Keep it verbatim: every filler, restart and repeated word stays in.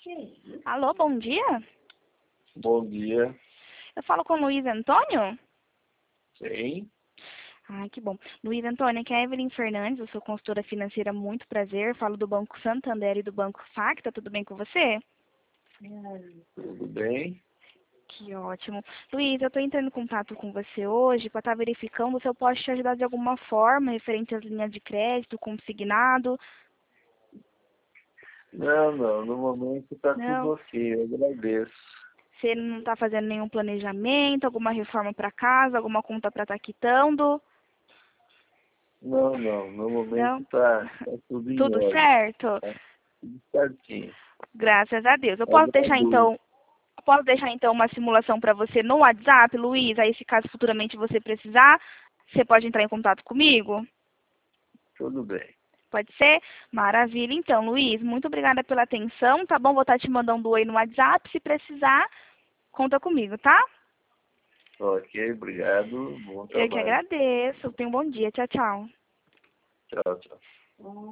Alô, bom dia. Bom dia. Eu falo com o Luiz Antônio? Sim. Ah, que bom. Luiz Antônio, aqui é a Evelyn Fernandes, eu sou consultora financeira, muito prazer. Falo do Banco Santander e do Banco Facta, tudo bem com você? Tudo bem? Que ótimo. Luiz, eu estou entrando em contato com você hoje para estar verificando se eu posso te ajudar de alguma forma, referente às linhas de crédito, consignado. Não, não. No momento está tudo Não? ok. Eu agradeço. Você não está fazendo nenhum planejamento, alguma reforma para casa, alguma conta para estar quitando? Não, não. No momento Não? está tudo em Tudo ordem. certo? Tá tudo certinho. Graças a Deus. Eu posso deixar Agradeço. então, posso deixar então uma simulação para você no WhatsApp, Luiz? Aí se caso futuramente você precisar, você pode entrar em contato comigo? Tudo bem. Pode ser? Maravilha. Então, Luiz, muito obrigada pela atenção, tá bom? Vou estar te mandando um oi no WhatsApp. Se precisar, conta comigo, tá? Ok, obrigado. Bom Eu que trabalho. agradeço. Tenha um bom dia. Tchau, tchau. Tchau, tchau.